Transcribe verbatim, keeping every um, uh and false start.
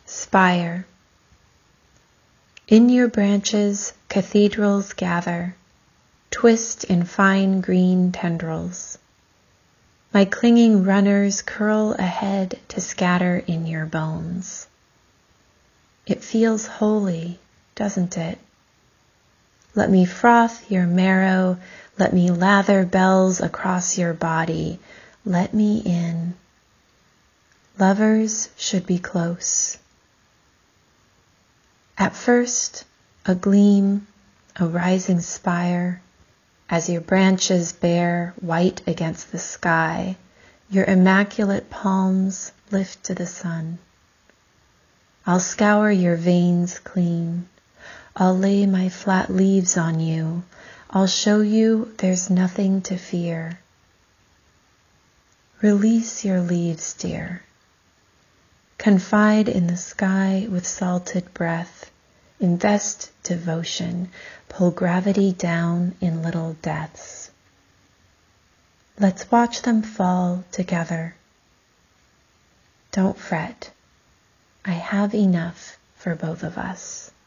Spire. In your branches cathedrals gather, twist in fine green tendrils. My clinging runners curl ahead to scatter in your bones. It feels holy, doesn't it? Let me froth your marrow, let me lather bells across your body, let me in. Lovers should be close. At first, a gleam, a rising spire, as your branches bear white against the sky, your immaculate palms lift to the sun. I'll scour your veins clean. I'll lay my flat leaves on you. I'll show you there's nothing to fear. Release your leaves, dear. Confide in the sky with salted breath. Invest devotion. Pull gravity down in little deaths. Let's watch them fall together. Don't fret. I have enough for both of us.